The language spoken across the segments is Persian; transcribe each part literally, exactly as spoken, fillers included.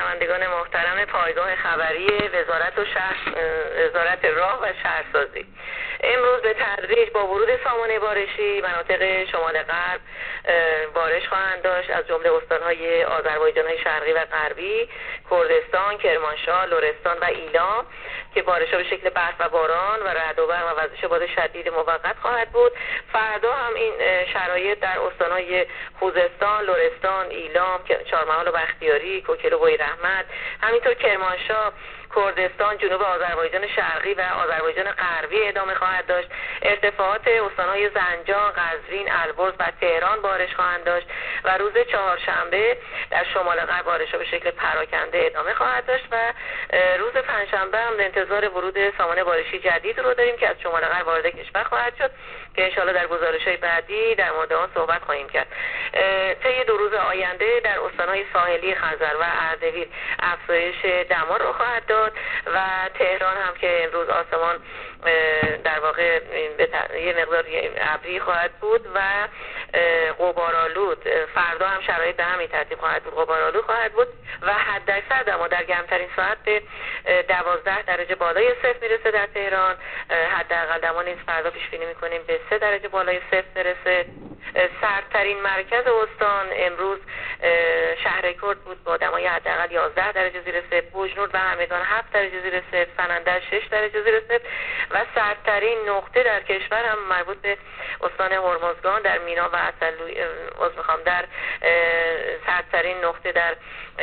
شنوندگان محترم پایگاه خبری وزارت و شهر وزارت راه و شهرسازی، امروز به تدریج با ورود سامانه بارشی مناطق شمال غرب بارش خواهند داشت، از جمله استان‌های آذربایجان‌های شرقی و غربی، کردستان، کرمانشاه، لرستان و ایلام که بارش‌ها به شکل برف و باران و رعد و برق و وزش باد شدید موقت خواهد بود. فردا هم این شرایط در استان‌های خوزستان، لرستان، ایلام، چهارمحال و بختیاری، کوکل و بویراحمد، همینطور کرمانشاه، کردستان، جنوب آذربایجان شرقی و آذربایجان غربی ادامه خواهد داشت. ارتفاعات استان‌های زنجان، قزوین، البرز و تهران بارش خواهند داشت و روز چهارشنبه در شمال غرب بارش‌ها به شکل پراکنده ادامه خواهد داشت و روز پنجشنبه هم انتظار ورود سامانه بارشی جدید رو داریم که از شمال غرب وارد کشور خواهد شد که انشالله در گزارش‌های بعدی در مورد آن صحبت خواهیم کرد. طی دو روز آینده در استان‌های ساحلی خزر و اردبیل افزایش دما رو خواهد داد و تهران هم که امروز آسمان در واقع یه مقدار ابری خواهد بود و غبارآلود، فردا هم شرایط به همین ترتیب خواهد بود، غبارآلود خواهد بود و حداکثر دما در گرمترین ساعت به دوازده درجه بالای صفر میرسه در تهران. حداقل دما نیز فردا پیش بینی می‌کنیم به سه درجه بالای صفر برسه. سردترین مرکز استان امروز شهرکرد بود با دمای حداقل یازده درجه زیر صفر، بوجنور و همدان هفت درجه زیر صفر، سنندج شش درجه زیر صفر و سردترین نقطه در کشور هم مربوط به استان هرمزگان در مینا و اصلوی از میخوام در سردترین نقطه در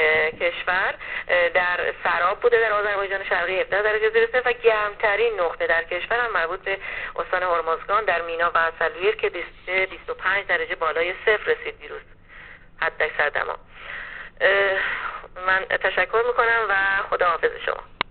کشور در سراب بوده در آذربایجان شرقی هفده درجه زیر صفر و گرمترین نقطه در کشور هم مربوط به استان هرمزگان در مینا و اصلویر که بیست و پنج درجه بالای صفر رسید دیروز حداکثر دما. من تشکر میکنم و خداحافظ شما.